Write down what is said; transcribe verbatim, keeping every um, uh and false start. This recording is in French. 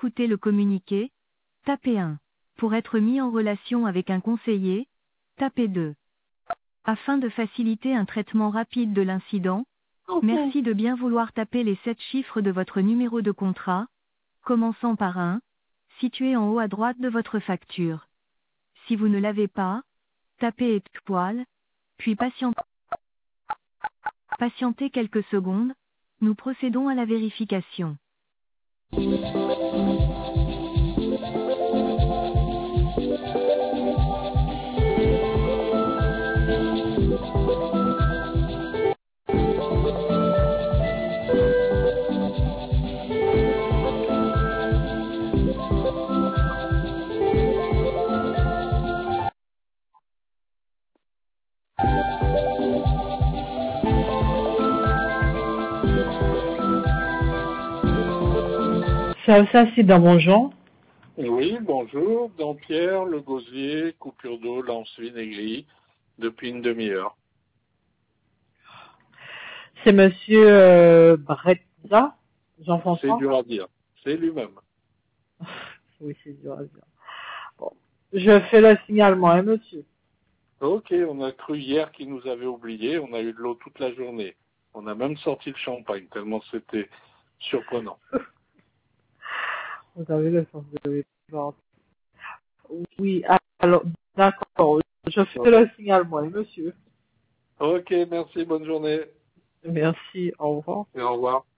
écouter le communiqué, tapez un. Pour être mis en relation avec un conseiller, tapez deux. Afin de faciliter un traitement rapide de l'incident, Okay. merci de bien vouloir taper les sept chiffres de votre numéro de contrat, commençant par un, situé en haut à droite de votre facture. Si vous ne l'avez pas, tapez étoile, puis patientez. Patientez quelques secondes, nous procédons à la vérification. Ça, ça c'est dans mon genre. Oui, bonjour, Dampierre, Le Gosier, coupure d'eau, lance vinaigrie, depuis une demi-heure. C'est monsieur euh, Brezza, C'est Jean-François. dur à dire, c'est lui-même. Oui, c'est dur à dire. Bon. Je fais le signalement, hein, monsieur. Ok, on a cru hier qu'il nous avait oublié, on a eu de l'eau toute la journée. On a même sorti le champagne, tellement c'était surprenant. Vous avez le sens de l'effort. Oui, alors, d'accord. Je fais le signalement, hein, monsieur. Ok, merci, bonne journée. Merci, au revoir. Et au revoir.